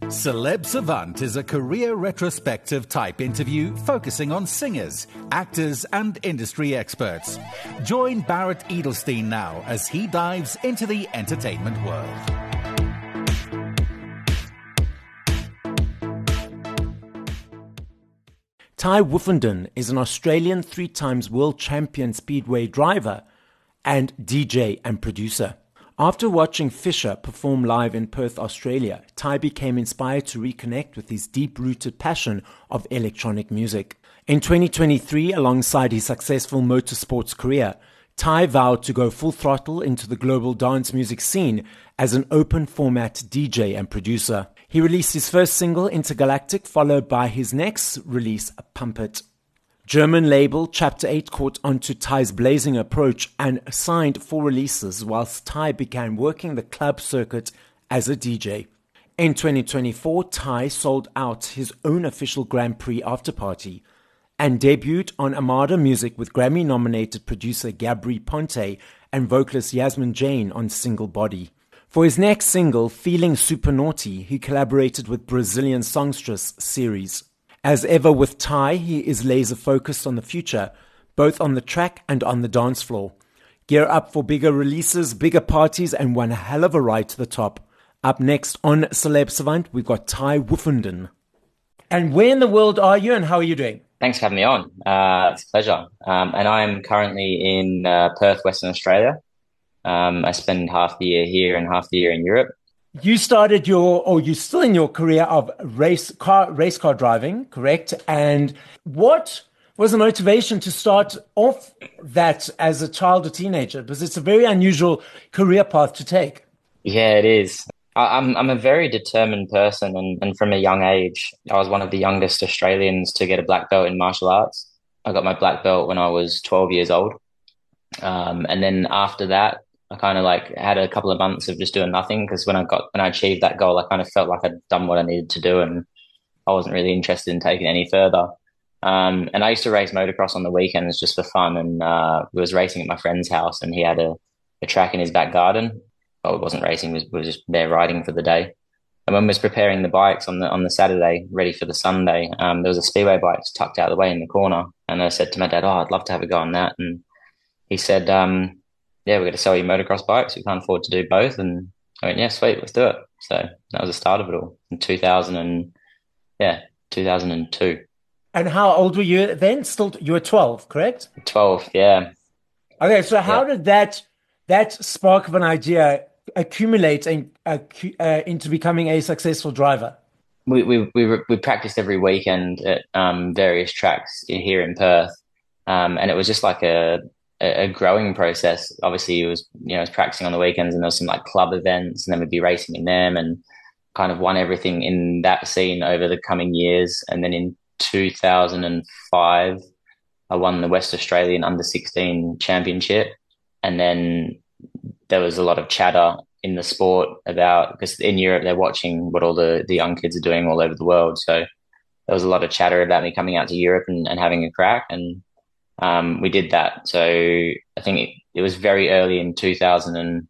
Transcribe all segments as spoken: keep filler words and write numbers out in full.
Celeb Savant is a career retrospective type interview focusing on singers, actors, and industry experts. Join Barrett Edelstein now as he dives into the entertainment world. Ty Woofenden is an Australian three times world champion speedway driver and D J and producer. After watching Fisher perform live in Perth, Australia, Ty became inspired to reconnect with his deep-rooted passion of electronic music. In twenty twenty-three, alongside his successful motorsports career, Ty vowed to go full throttle into the global dance music scene as an open-format D J and producer. He released his first single, Intergalactic, followed by his next release, Pump It. German label Chapter eight caught on to Ty's blazing approach and signed four releases whilst Ty began working the club circuit as a D J. In twenty twenty-four, Ty sold out his own official Grand Prix afterparty and debuted on Armada Music with Grammy-nominated producer Gabri Ponte and vocalist Yasmin Jane on Single Body. For his next single, Feeling Super Naughty, he collaborated with Brazilian songstress Ceres. As ever with Ty, he is laser-focused on the future, both on the track and on the dance floor. Gear up for bigger releases, bigger parties, and one hell of a ride to the top. Up next on Celeb Savant, we've got Ty Woofenden. And where in the world are you and how are you doing? Thanks for having me on. Uh, it's a pleasure. Um, and I'm currently in uh, Perth, Western Australia. Um, I spend half the year here and half the year in Europe. You started your, or you're still in your career of race car, race car driving, correct? And what was the motivation to start off that as a child or teenager? Because it's a very unusual career path to take. Yeah, it is. I, I'm I'm a very determined person, and, and from a young age, I was one of the youngest Australians to get a black belt in martial arts. I got my black belt when I was twelve years old. Um, and then after that, I kind of like had a couple of months of just doing nothing because when I got when I achieved that goal, I kind of felt like I'd done what I needed to do, and I wasn't really interested in taking it any further. Um, and I used to race motocross on the weekends just for fun, and uh, we was racing at my friend's house, and he had a, a track in his back garden. Oh, it wasn't racing; we was, we was just there riding for the day. And when we was preparing the bikes on the on the Saturday, ready for the Sunday, um, there was a speedway bike tucked out of the way in the corner, and I said to my dad, "Oh, I'd love to have a go on that," and he said, um, yeah, we're going to sell you motocross bikes. We can't afford to do both. And I went, yeah, sweet, let's do it. So that was the start of it all in two thousand and yeah, two thousand two. And how old were you then? Still, you were twelve, correct? twelve, yeah. Okay, so how yeah. did that that spark of an idea accumulate in, uh, uh, into becoming a successful driver? We we we we practiced every weekend at um, various tracks here in Perth, um, and it was just like a a growing process. Obviously, it was, you know, I was practicing on the weekends and there was some like club events and then we'd be racing in them and kind of won everything in that scene over the coming years. And then in two thousand five, I won the West Australian under sixteen championship. And then there was a lot of chatter in the sport about, because in Europe, they're watching what all the, the young kids are doing all over the world. So there was a lot of chatter about me coming out to Europe and, and having a crack. And Um, we did that. So I think it, it was very early in two thousand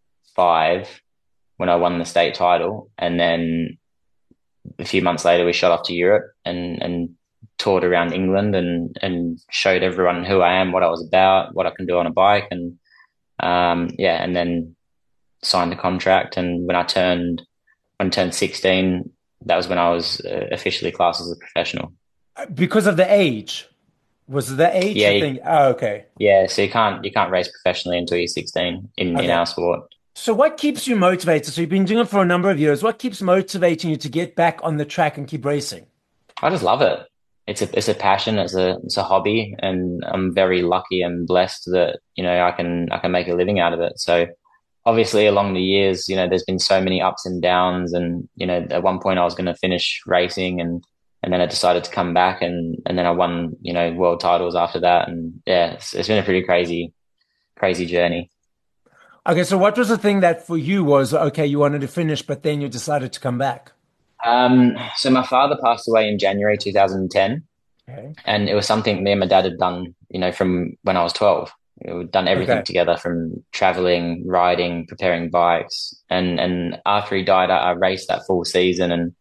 five when I won the state title. And then a few months later, we shot off to Europe and, and toured around England and, and showed everyone who I am, what I was about, what I can do on a bike. And, um, yeah, and then signed a contract. And when I turned, when I turned sixteen, that was when I was uh, officially classed as a professional. Because of the age? Was it the age yeah, thing? You, oh, okay. Yeah, so you can't you can't race professionally until you're sixteen in, okay. in our sport. So what keeps you motivated? So you've been doing it for a number of years. What keeps motivating you to get back on the track and keep racing? I just love it. It's a it's a passion. It's a it's a hobby, and I'm very lucky and blessed that, you know, I can I can make a living out of it. So obviously along the years, you know, there's been so many ups and downs, and you know, at one point I was going to finish racing and. And then I decided to come back, and, and then I won, you know, world titles after that. And yeah, it's, it's been a pretty crazy, crazy journey. Okay, so what was the thing that for you was, okay, you wanted to finish, but then you decided to come back? Um, so my father passed away in January two thousand ten. Okay. And it was something me and my dad had done, you know, from when I was twelve. We'd done everything okay. together, from traveling, riding, preparing bikes. And, and after he died, I, I raced that full season, and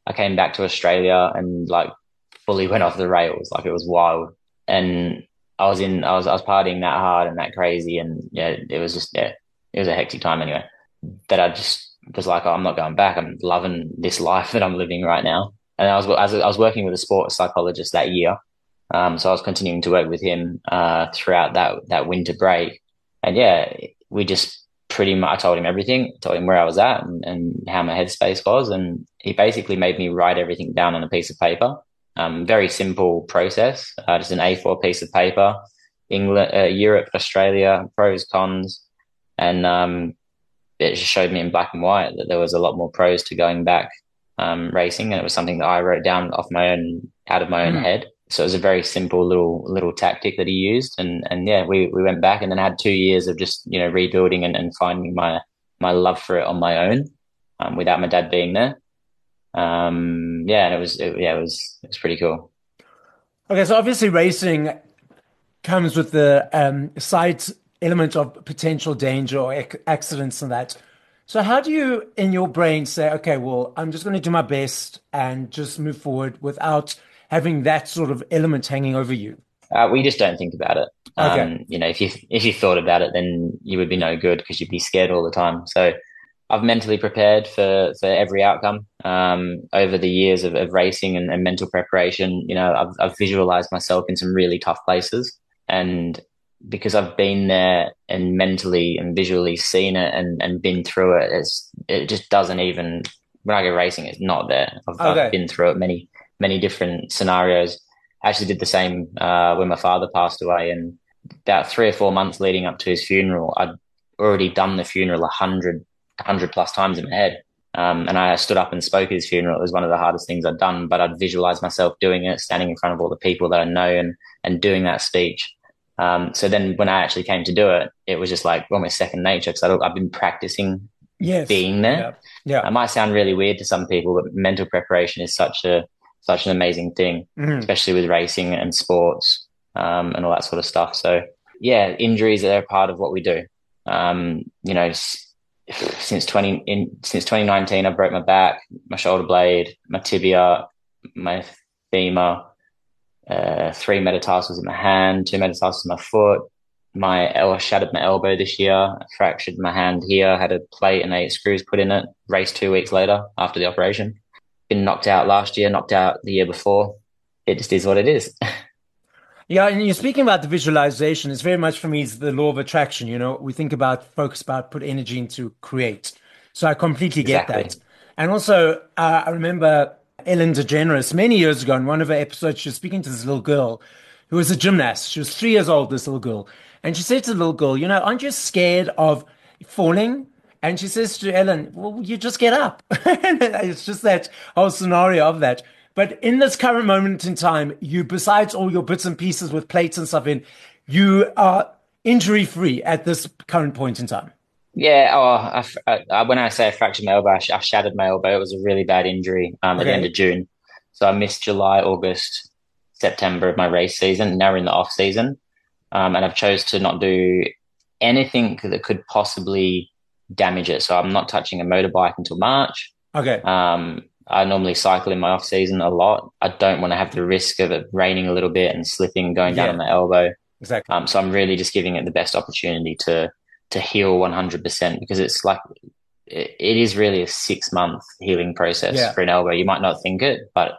I came back to Australia and like fully went off the rails. Like it was wild. And I was in, I was, I was partying that hard and that crazy. And yeah, it was just, yeah, it was a hectic time anyway, that I just was like, oh, I'm not going back. I'm loving this life that I'm living right now. And I was, I was, I was working with a sports psychologist that year. Um, so I was continuing to work with him, uh, throughout that, that winter break. And yeah, we just pretty much, I told him everything, told him where I was at and, and how my headspace was. And he basically made me write everything down on a piece of paper. Um, very simple process, uh, just an A four piece of paper, England, uh, Europe, Australia, pros, cons. And, um, it just showed me in black and white that there was a lot more pros to going back, um, racing. And it was something that I wrote down off my own, out of my own mm. head. So it was a very simple little little tactic that he used, and and yeah, we, we went back and then had two years of just you know rebuilding and, and finding my my love for it on my own, um, without my dad being there. Um, yeah, and it was it, yeah it was it was pretty cool. Okay, so obviously racing comes with the um, side element of potential danger or ac- accidents and that. So how do you, in your brain, say, okay, well, I'm just going to do my best and just move forward without having that sort of element hanging over you? Uh, we just don't think about it. Okay. Um, you know, if you if you thought about it, then you would be no good because you'd be scared all the time. So I've mentally prepared for, for every outcome. Um, over the years of, of racing and, and mental preparation, you know, I've, I've visualized myself in some really tough places. And because I've been there and mentally and visually seen it and, and been through it, it's, it just doesn't even, when I go racing, it's not there. I've, okay. I've been through it many many different scenarios. I actually did the same uh, when my father passed away, and about three or four months leading up to his funeral, I'd already done the funeral a hundred, a hundred plus times in my head. Um, and I stood up and spoke at his funeral. It was one of the hardest things I'd done, but I'd visualized myself doing it, standing in front of all the people that I know and, and doing that speech. Um, so then when I actually came to do it, it was just like almost second nature because I've been practicing yes. being there. Yeah. Yeah. It might sound really weird to some people, but mental preparation is such a, such an amazing thing, mm-hmm. especially with racing and sports, um, and all that sort of stuff. So yeah, injuries are a part of what we do. Um, you know, s- since twenty in since twenty nineteen, I broke my back, my shoulder blade, my tibia, my femur, uh, three metatarsals in my hand, two metatarsals in my foot. My el- shattered my elbow this year, I fractured my hand here, had a plate and eight screws put in it. Raced two weeks later after the operation. Been knocked out last year, knocked out the year before. It just is what it is. Yeah, and you're speaking about the visualization. It's very much for me, it's the law of attraction. You know, we think about, focus about, put energy into create. So I completely get Exactly. that. And also, uh, I remember Ellen DeGeneres many years ago in one of her episodes, she was speaking to this little girl who was a gymnast. She was three years old, this little girl. And she said to the little girl, you know, aren't you scared of falling? And she says to Ellen, well, you just get up. It's just that whole scenario of that. But in this current moment in time, you, besides all your bits and pieces with plates and stuff in, you are injury free at this current point in time. Yeah. Oh, I, I, when I say I fractured my elbow, I, sh- I shattered my elbow. It was a really bad injury um, at okay. the end of June. So I missed July, August, September of my race season. Now we're in the off season. Um, and I've chose to not do anything that could possibly damage it. So I'm not touching a motorbike until March. Okay. Um, I normally cycle in my off season a lot. I don't want to have the risk of it raining a little bit and slipping, going down yeah. on my elbow. Exactly. Um, so I'm really just giving it the best opportunity to to heal one hundred percent because it's like it, it is really a six month healing process yeah. for an elbow. You might not think it, but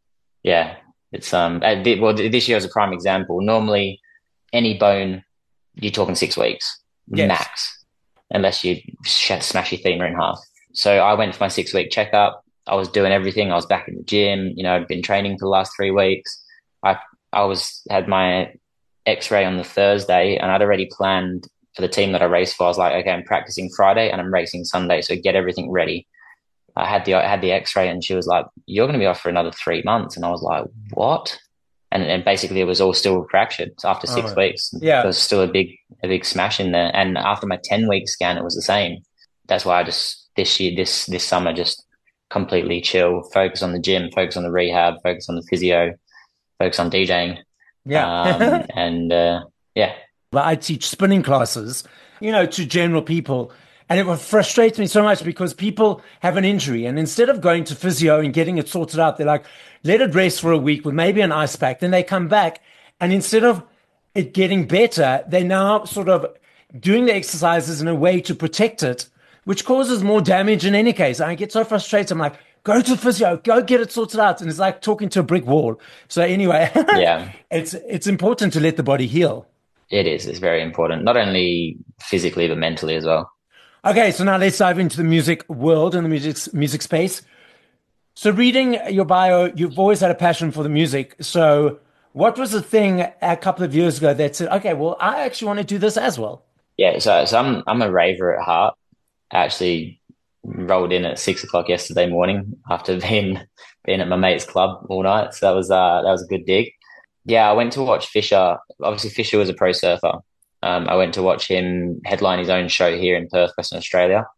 yeah, it's um. Well, this year is a prime example. Normally, any bone, you're talking six weeks yes. max, unless you smash your femur in half. So I went for my six week checkup. I was doing everything. I was back in the gym. You know, I'd been training for the last three weeks. I I was had my X-ray on the Thursday, and I'd already planned for the team that I raced for. I was like, okay, I'm practicing Friday and I'm racing Sunday, so get everything ready. I had the I had the X-ray, and she was like, "You're going to be off for another three months." And I was like, "What?" And and basically, it was all still fractured so after six oh, weeks. Yeah, there was still a big a big smash in there. And after my ten week scan, it was the same. That's why I just this year this this summer just completely chill, focus on the gym, focus on the rehab, focus on the physio, focus on DJing. Yeah. Um, and uh, yeah. But I teach spinning classes, you know, to general people. And it frustrates me so much because people have an injury and instead of going to physio and getting it sorted out, they're like, let it rest for a week with maybe an ice pack. Then they come back and instead of it getting better, they're now sort of doing the exercises in a way to protect it, which causes more damage in any case. I get so frustrated. I'm like, go to physio, go get it sorted out. And it's like talking to a brick wall. So anyway, yeah, it's, it's important to let the body heal. It is. It's very important, not only physically, but mentally as well. Okay, so now let's dive into the music world and the music music space. So reading your bio, you've always had a passion for the music. So what was the thing a couple of years ago that said, okay, well, I actually want to do this as well? Yeah, so, so I'm I'm a raver at heart. I actually rolled in at six o'clock yesterday morning after being being at my mate's club all night. So that was uh, that was a good dig. Yeah, I went to watch Fisher. Obviously, Fisher was a pro surfer. Um, I went to watch him headline his own show here in Perth, Western Australia.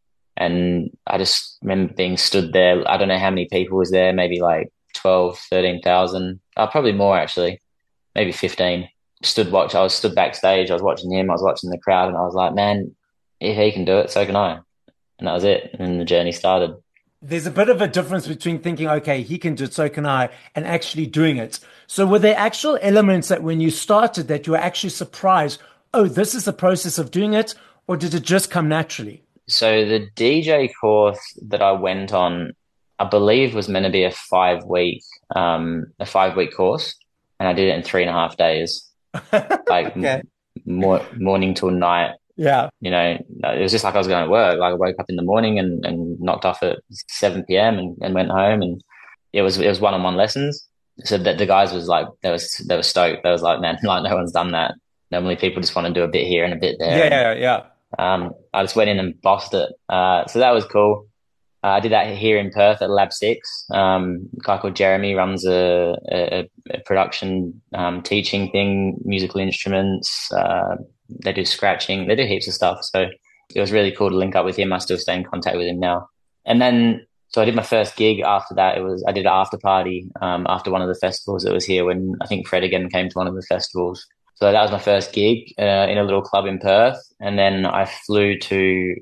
And I just remember being stood there. I don't know how many people was there, maybe like twelve, thirteen thousand. Uh, probably more actually, maybe fifteen. Stood watch. I was stood backstage. I was watching him. I was watching the crowd and I was like, man, if he can do it, so can I. And that was it. And the journey started. There's a bit of a difference between thinking, okay, he can do it, so can I, and actually doing it. So were there actual elements that when you started that you were actually surprised, oh, this is the process of doing it, or did it just come naturally? So the D J course that I went on, I believe was meant to be a five week, um, a five week course, and I did it in three and a half days, like okay. more, morning till night. Yeah, you know, it was just like I was going to work. Like I woke up in the morning and, and knocked off at seven p m and, and went home, and it was it was one on one lessons. So that the guys was like they was they were stoked. They was like, man, like no one's done that. Normally people just want to do a bit here and a bit there. Yeah, yeah, yeah. Um, I just went in and bossed it. Uh, so that was cool. Uh, I did that here in Perth at Lab Six. Um, a guy called Jeremy runs a, a, a production um, teaching thing, musical instruments. Uh, they do scratching. They do heaps of stuff. So it was really cool to link up with him. I still stay in contact with him now. And then, so I did my first gig after that. It was I did an after party um, after one of the festivals that was here when I think Fred again came to one of the festivals. So that was my first gig uh, in a little club in Perth. And then I flew to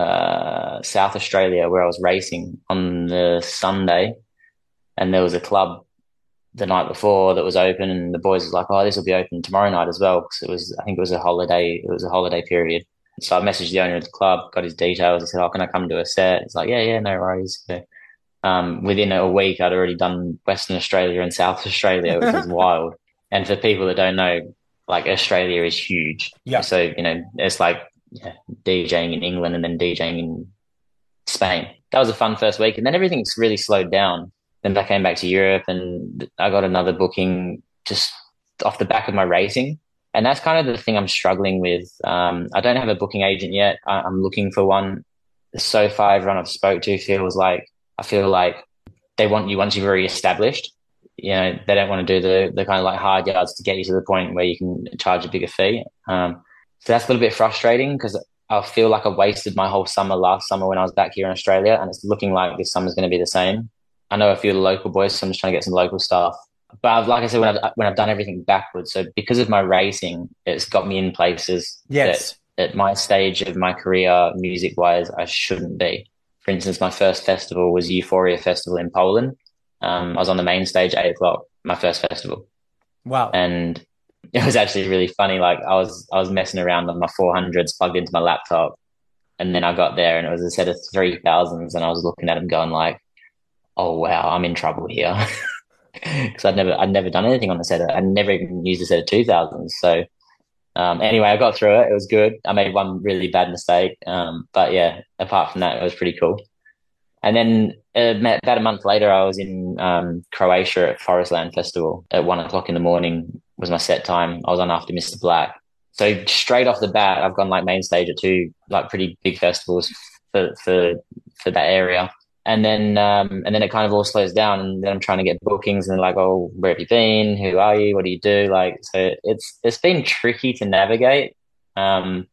uh, South Australia where I was racing on the Sunday. And there was a club the night before that was open and the boys was like, oh, this will be open tomorrow night as well. Because it was, I think it was a holiday, it was a holiday period. So I messaged the owner of the club, got his details. I said, oh, can I come do a set? He's like, yeah, yeah, no worries. So, um, within a week, I'd already done Western Australia and South Australia, which is wild. And for people that don't know, like Australia is huge. Yeah. So, you know, it's like yeah, DJing in England and then DJing in Spain. That was a fun first week. And then everything's really slowed down. Then I came back to Europe and I got another booking just off the back of my racing. And that's kind of the thing I'm struggling with. Um, I don't have a booking agent yet. I, I'm looking for one. So far, everyone I've spoke to feels like, I feel like they want you once you've already established. You know, they don't want to do the, the kind of like hard yards to get you to the point where you can charge a bigger fee. Um, so that's a little bit frustrating because I feel like I wasted my whole summer last summer when I was back here in Australia, and it's looking like this summer's going to be the same. I know a few of the local boys, so I'm just trying to get some local stuff. But I've, like I said, when I've, when I've done everything backwards, so because of my racing, it's got me in places yes. that at my stage of my career, music-wise, I shouldn't be. For instance, my first festival was Euphoria Festival in Poland. Um, I was on the main stage at eight o'clock, my first festival. Wow. And it was actually really funny. Like I was, I was messing around on my four hundreds plugged into my laptop. And then I got there and it was a set of three thousands and I was looking at them going like, oh, wow, I'm in trouble here. Because I'd never, I'd never done anything on the set. I'd never even used a set of two thousands. So um, anyway, I got through it. It was good. I made one really bad mistake. Um, but yeah, apart from that, it was pretty cool. And then uh, about a month later, I was in um, Croatia at Forestland Festival at one o'clock in the morning was my set time. I was on after Mister Black. So straight off the bat, I've gone like main stage at two like pretty big festivals for for for that area. And then um, and then it kind of all slows down, and then I'm trying to get bookings, and they're like, "Oh, where have you been? Who are you? What do you do?" Like, so it's it's been tricky to navigate. Um,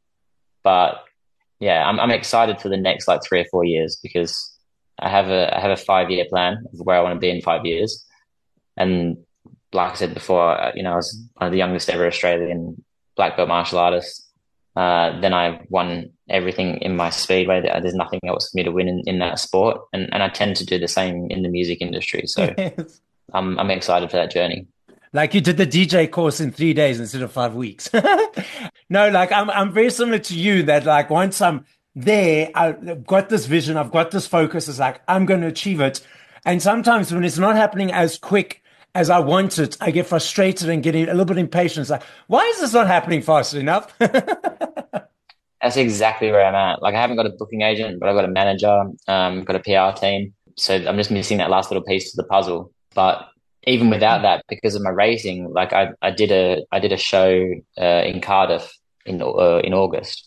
but yeah, I'm I'm excited for the next like three or four years because I have a I have a five year plan of where I want to be in five years. And like I said before, you know, I was one of the youngest ever Australian black belt martial artists. Uh, then I won everything in my speedway. There's nothing else for me to win in, in that sport, and and I tend to do the same in the music industry. So Yes. I'm I'm excited for that journey. Like you did the D J course in three days instead of five weeks. No, like I'm I'm very similar to you that like once I'm there, I've got this vision, I've got this focus, it's like I'm going to achieve it. And sometimes when it's not happening as quick as I want it, I get frustrated and getting a little bit impatient. It's like, why is this not happening fast enough? That's exactly where I'm at. Like I haven't got a booking agent, but I've got a manager, um, got a P R team. So I'm just missing that last little piece to the puzzle. But even without that, because of my racing, like I, I did a I did a show uh, in Cardiff in uh, in August.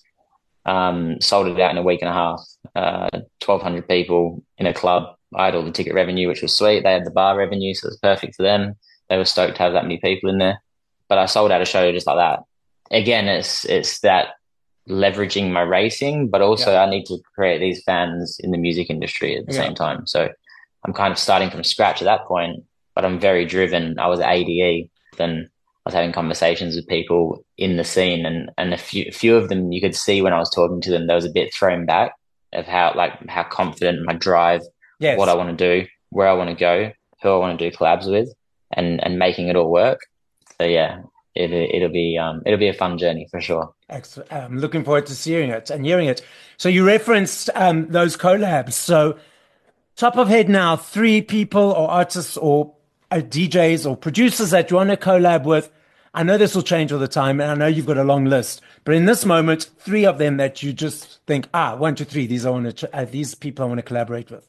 Um, sold it out in a week and a half. Uh, twelve hundred people in a club. I had all the ticket revenue, which was sweet. They had the bar revenue, so it was perfect for them. They were stoked to have that many people in there. But I sold out a show just like that. Again, it's it's that leveraging my racing, but also Yeah. I need to create these fans in the music industry at the Yeah. same time. So I'm kind of starting from scratch at that point, but I'm very driven. I was at A D E, then I was having conversations with people in the scene, and and a few a few of them you could see when I was talking to them, there was a bit thrown back of how like how confident my drive, what I Yes. want to do, where I want to go, who I want to do collabs with, and and making it all work. So yeah, it it'll be um it'll be a fun journey for sure. Excellent. I'm looking forward to seeing it and hearing it. So you referenced um, those collabs. So top of head now, three people or artists or uh, D Js or producers that you want to collab with. I know this will change all the time, and I know you've got a long list. But in this moment, three of them that you just think, ah, one, two, three. These I want to, uh, these people I want to collaborate with.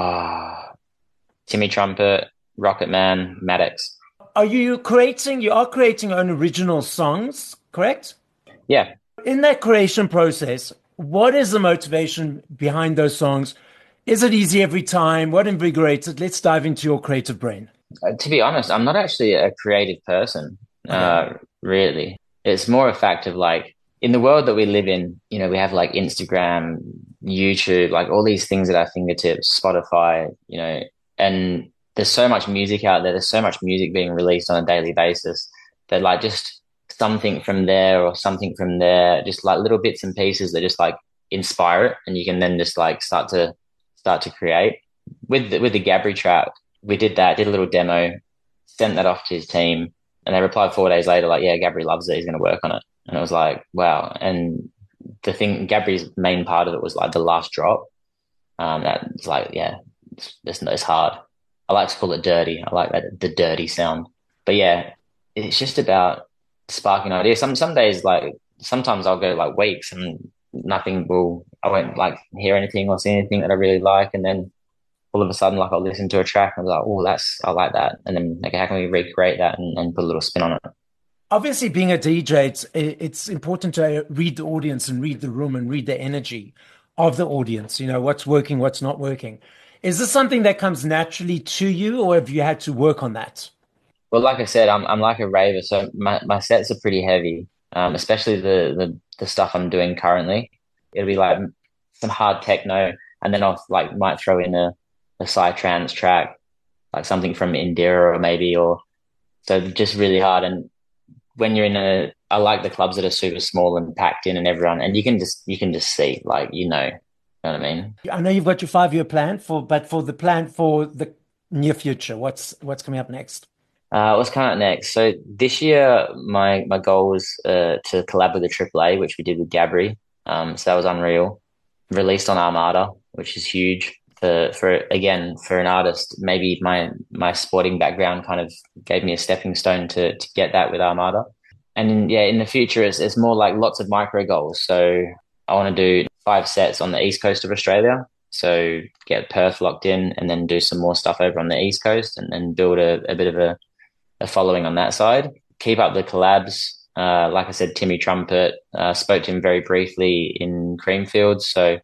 Ah, Timmy Trumpet, Rocket Man, Maddox. Are you creating? You are creating your own original songs, correct? Yeah. In that creation process, what is the motivation behind those songs? Is it easy every time? What invigorates it? Let's dive into your creative brain. Uh, to be honest, I'm not actually a creative person, Okay. uh, really. It's more a fact of like in the world that we live in, you know, we have like Instagram, YouTube, like all these things at our fingertips, Spotify, you know, and there's so much music out there. There's so much music being released on a daily basis that like just something from there or something from there, just like little bits and pieces that just like inspire it, and you can then just like start to start to create. With the, with the Gabri track, we did that, did a little demo, sent that off to his team, and they replied four days later, like, yeah, Gabri loves it. He's going to work on it. And it was like, wow. And the thing, Gabri's main part of it was like the last drop. Um, that's like, yeah, it's, it's, it's hard. I like to call it dirty. I like that, the dirty sound. But yeah, it's just about sparking ideas. Some, some days, like, sometimes I'll go like weeks and nothing will, I won't like hear anything or see anything that I really like. And then all of a sudden, like I'll listen to a track and I'm like, oh, that's, I like that. And then like, how can we recreate that and, and put a little spin on it? Obviously, being a D J, it's it's important to read the audience and read the room and read the energy of the audience. You know, what's working, what's not working. Is this something that comes naturally to you, or have you had to work on that? Well, like I said, I'm, I'm like a raver. So my, my sets are pretty heavy, um, especially the, the, the stuff I'm doing currently. It'll be like some hard techno, and then I'll like might throw in a, a psytrance track, like something from Indira or maybe, or so just really hard. And when you're in a, I like the clubs that are super small and packed in and everyone, and you can just, you can just see, like, you know, you know what I mean? I know you've got your five year plan for, but for the plan for the near future, what's what's coming up next? Uh, what's coming up next? So this year, my, my goal was, uh, to collab with the Triple A, which we did with Gabri. Um, so that was unreal. Released on Armada, which is huge for, for, again, for an artist. Maybe my, my sporting background kind of gave me a stepping stone to, to get that with Armada. And in, yeah, in the future, it's, it's more like lots of micro goals. So I want to do five sets on the east coast of Australia. So get Perth locked in and then do some more stuff over on the east coast, and then build a, a bit of a, a following on that side. Keep up the collabs. Uh, like I said, Timmy Trumpet, uh, spoke to him very briefly in Creamfield. So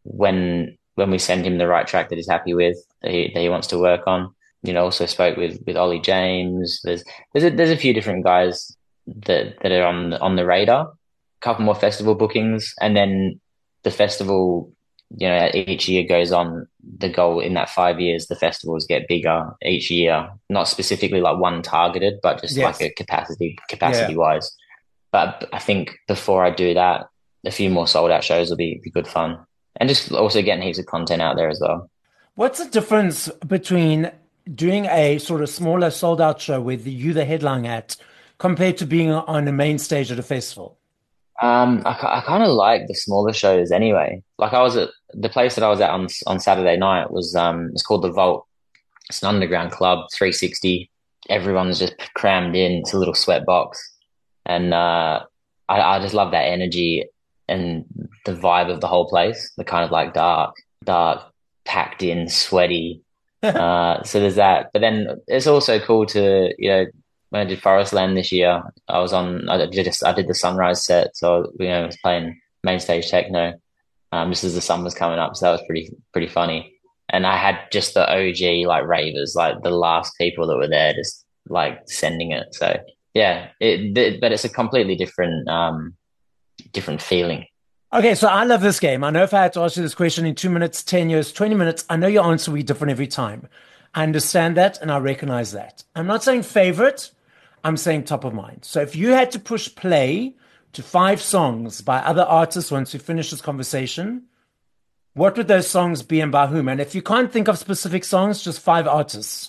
when when we send him the right track that he's happy with, that he, that he wants to work on, you know, also spoke with with Ollie James. There's there's a, there's a few different guys that that are on on the radar. A couple more festival bookings, and then the festival, you know, each year goes on. The goal in that five years, the festivals get bigger each year, not specifically like one targeted, but just like Yes. a capacity, Yeah. capacity wise. But I think before I do that, a few more sold out shows will be, be good fun. And just also getting heaps of content out there as well. What's the difference between doing a sort of smaller sold out show with you the headline act compared to being on a main stage at a festival? Um, I, I kind of like the smaller shows anyway. Like I was at the place that I was at on on Saturday night was um it's called The Vault. It's an underground club, three sixty. Everyone's just crammed in. It's a little sweat box, and uh, I I just love that energy and the vibe of the whole place. The kind of like dark, dark, packed in, sweaty. uh, so there's that. But then it's also cool to you know. When I did Forestland this year, I was on. I did just I did the Sunrise set, so you know I was playing main stage techno, um, just as the sun was coming up. So that was pretty pretty funny. And I had just the O G like ravers, like the last people that were there, just like sending it. So yeah, it, it but it's a completely different um different feeling. Okay, so I love this game. I know if I had to ask you this question in two minutes, ten years, twenty minutes, I know your answer will be different every time. I understand that and I recognize that. I'm not saying favorite. I'm saying top of mind. So if you had to push play to five songs by other artists once we finish this conversation, what would those songs be and by whom? And if you can't think of specific songs, just five artists.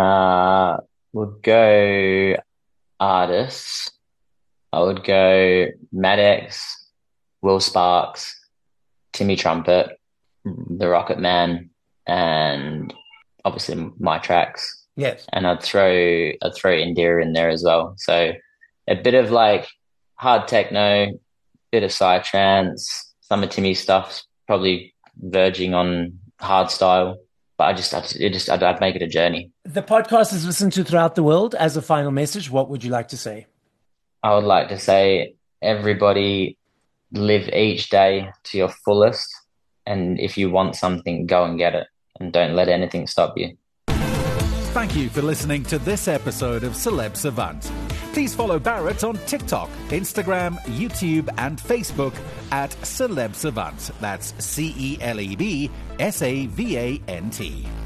Uh, we'll go artists. I would go Maddox, Will Sparks, Timmy Trumpet, The Rocket Man, and obviously my tracks. Yes. And I'd throw I'd throw Indira in there as well. So a bit of like hard techno, bit of psytrance, some of Timmy's stuff, probably verging on hard style. But I just, I'd, it just, I'd, I'd make it a journey. The podcast is listened to throughout the world. As a final message, what would you like to say? I would like to say, everybody live each day to your fullest. And if you want something, go and get it. And don't let anything stop you. Thank you for listening to this episode of Celeb Savant. Please follow Barrett on TikTok, Instagram, YouTube, and Facebook at Celeb Savant. That's C E L E B S A V A N T.